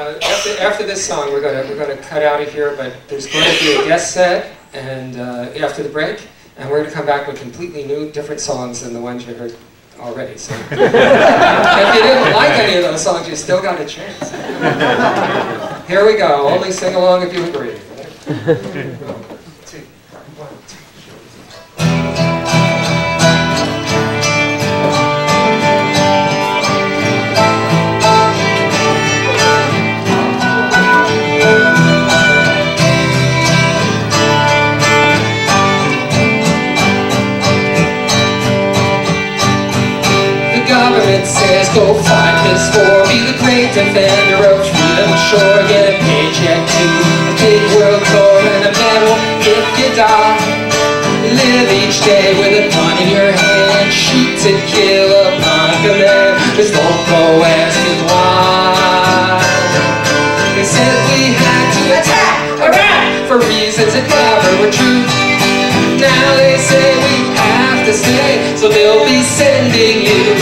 After this song, we're gonna cut out of here, but there's going to be a guest set, and after the break, and we're gonna come back with completely new, different songs than the ones you heard already. So, if you didn't like any of those songs, you still got a chance. Here we go. Only sing along if you agree. Government says go fight this war, be the great defender of freedom, sure, get a paycheck too, a big world tour and a medal if you die. Live each day with a gun in your hand, shoot to kill upon command, just don't go asking why. They said we had to attack Iraq for reasons that never were true. Now they say we have to stay, so they'll be sending you.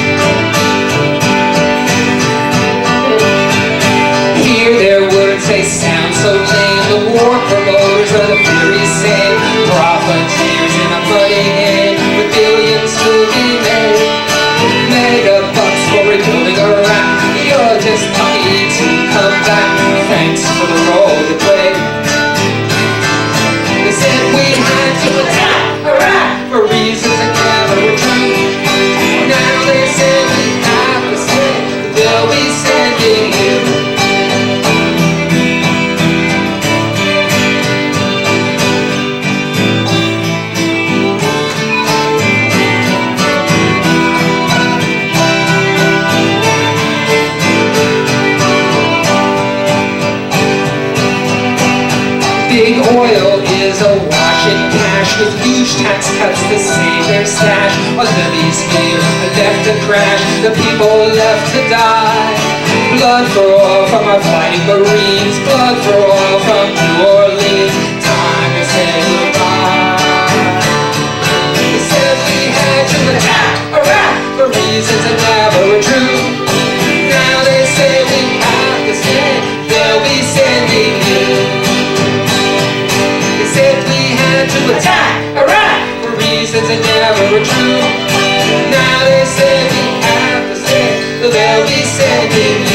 Hear their words, they sound so lame. The war promoters are the very same profiteers in a muddy game with billions to be made. Mega bucks for rebuilding Iraq. You're just lucky to come back. Thanks for the role you played. They said we had to attack Iraq for reasons that never were true. Now they say we have to stay, they'll be sending you. Big oil is awash in cash with huge tax cuts to save their stash. While levies here are left to crash, the people left to die. Blood for oil from our fighting Marines, blood for oil from New Orleans. Time to say goodbye. They said we had to attack Iraq for reasons that never were true. Now they say we have to stay, they'll be sending you. To attack Iraq for reasons that never were true. Now they say we have to stay, so they'll be sending